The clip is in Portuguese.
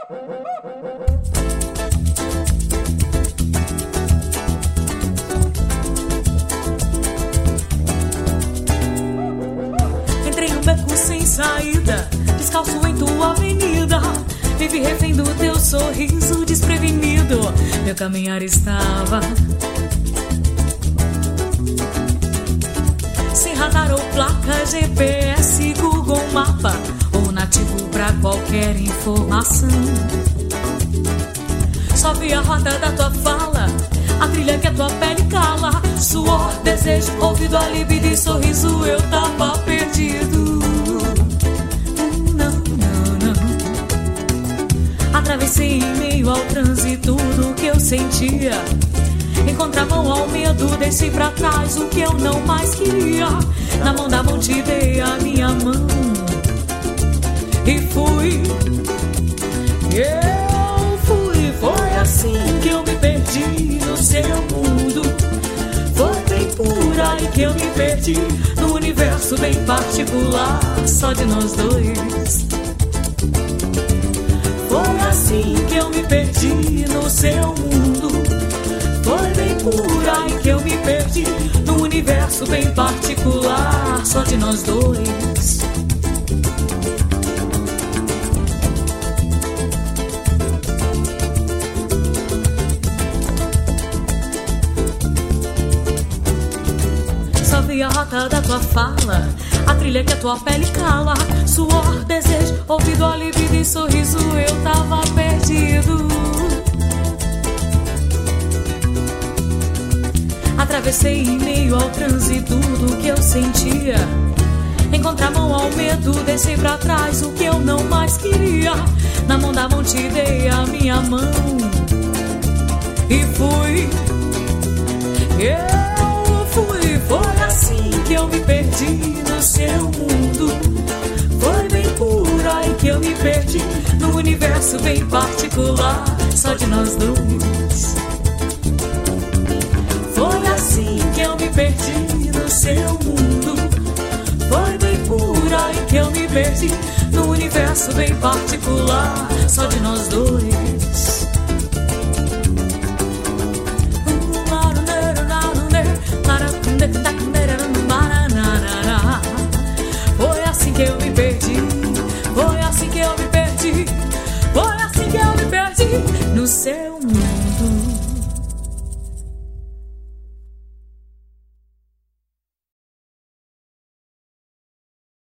Entrei num beco sem saída, descalço em tua avenida. Vivi refém do teu sorriso desprevenido. Meu caminhar estava sem radar ou placa, GPS, Google Mapa ou nativo pra qualquer informação. Só vi a rota da tua fala, a trilha que a tua pele cala. Suor, desejo, ouvido, a libido e sorriso. Eu tava perdido. Atravessei em meio ao trânsito tudo que eu sentia. Em contramão ao medo, desci pra trás o que eu não mais queria. Na mão da mão te dei a minha mão e fui. Eu fui, foi assim que eu me perdi no seu mundo. Foi bem por aí que eu me perdi no universo bem particular, só de nós dois. Foi assim que eu me perdi no seu mundo. Foi bem por aí que eu me perdi no universo bem particular, só de nós dois. Só vi a rota da tua fala, a trilha que a tua pele cala. Suor, desejo, ouvido, a libido e sorriso. Eu tava perdido. Atravessei em meio ao trânsito tudo que eu sentia. Em contramão ao medo, desci pra trás o que eu não mais queria. Na mão da mão te dei a minha mão e fui. Eu fui, foi assim que eu me perdi no seu mundo. Foi bem por aí que eu me perdi no universo bem particular, só de nós dois. Foi assim que eu me perdi no seu mundo. Foi bem por aí que eu me perdi no universo bem particular, só de nós dois.